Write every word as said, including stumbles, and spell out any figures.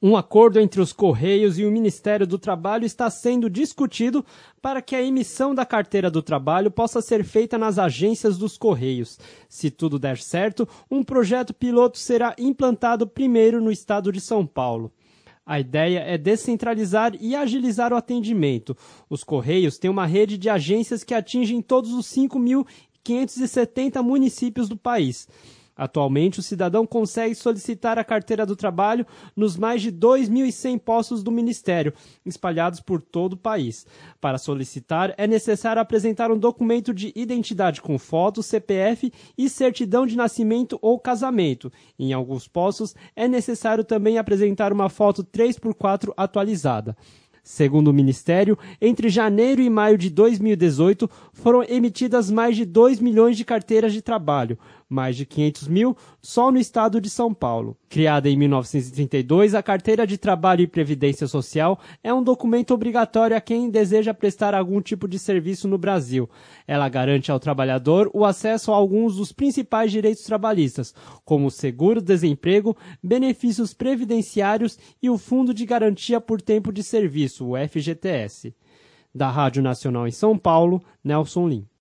Um acordo entre os Correios e o Ministério do Trabalho está sendo discutido para que a emissão da carteira do trabalho possa ser feita nas agências dos Correios. Se tudo der certo, um projeto piloto será implantado primeiro no estado de São Paulo. A ideia é descentralizar e agilizar o atendimento. Os Correios têm uma rede de agências que atingem todos os cinco mil quinhentos e setenta municípios do país. Atualmente, o cidadão consegue solicitar a carteira do trabalho nos mais de dois mil e cem postos do Ministério, espalhados por todo o país. Para solicitar, é necessário apresentar um documento de identidade com foto, C P F e certidão de nascimento ou casamento. Em alguns postos, é necessário também apresentar uma foto três por quatro atualizada. Segundo o Ministério, entre janeiro e maio de dois mil e dezoito, foram emitidas mais de dois milhões de carteiras de trabalho, mais de quinhentos mil só no estado de São Paulo. Criada em mil novecentos e trinta e dois, a Carteira de Trabalho e Previdência Social é um documento obrigatório a quem deseja prestar algum tipo de serviço no Brasil. Ela garante ao trabalhador o acesso a alguns dos principais direitos trabalhistas, como o seguro-desemprego, benefícios previdenciários e o Fundo de Garantia por Tempo de Serviço, o F G T S. Da Rádio Nacional em São Paulo, Nelson Lim.